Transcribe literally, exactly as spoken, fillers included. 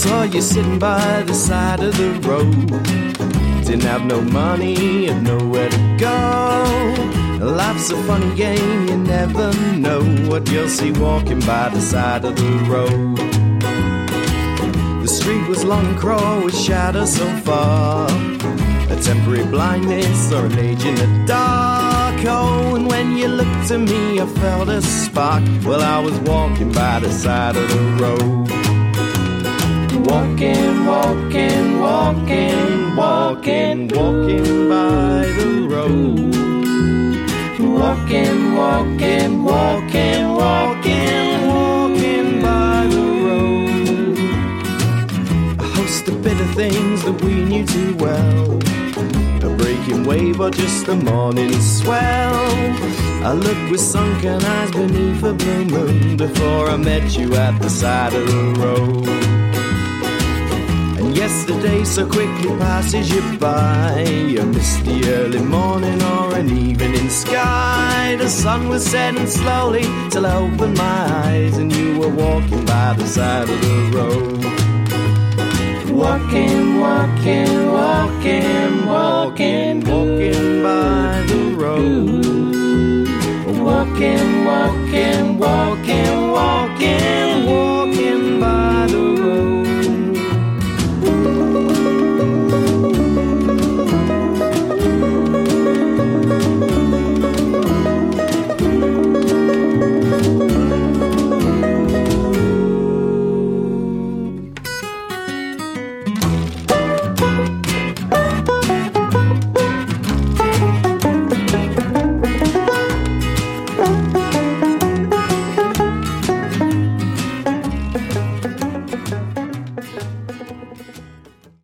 saw you sitting by the side of the road. Didn't have no money and nowhere to go. Life's a funny game, you never know what you'll see walking by the side of the road. The street was long and crawl with shadows so far, a temporary blindness or an age in the dark. Oh, and when you looked at me I felt a spark. Well, I was walking by the side of the road. Walking, walking, walking, walking, walking by the road. Walking, walking, walking, walking, walking by the road. A host of bitter things that we knew too well, a breaking wave or just a morning swell. I looked with sunken eyes beneath a blue moon before I met you at the side of the road. Yesterday so quickly passes you by, a misty early morning or an evening sky. The sun was setting slowly till I opened my eyes and you were walking by the side of the road. Walking, walking, walking, walking, walking by the road. Walking, walking, walking, walking, walking by the road.